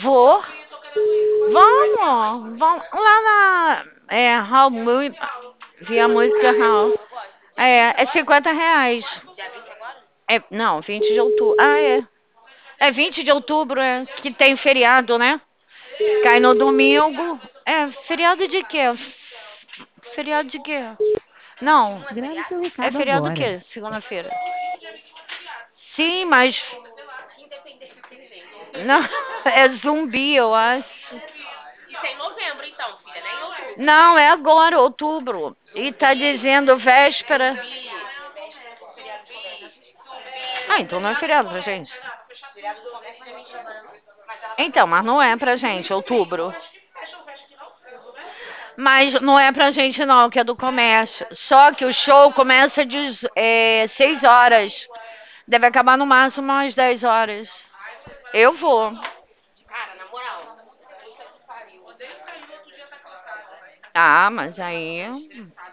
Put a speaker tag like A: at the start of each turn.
A: Vou. Vamos lá na Hall via música Hall. É 50 reais. Não, 20 de outubro. Ah, é. É 20 de outubro, que tem feriado, né? Cai no domingo. Feriado de quê? Feriado de quê? Não,
B: Grave seu
A: é
B: recado
A: feriado o
B: agora.
A: quê? Segunda-feira. Sim, mas. Não, é zumbi, eu acho. Não, é agora, outubro. E tá dizendo véspera. Ah, então não é feriado pra gente. Então, mas não é pra gente, outubro. Mas não é pra gente não, que é do comércio. Só que o show começa de 6 horas. Deve acabar no máximo às 10 horas. Eu vou. Ah, mas aí.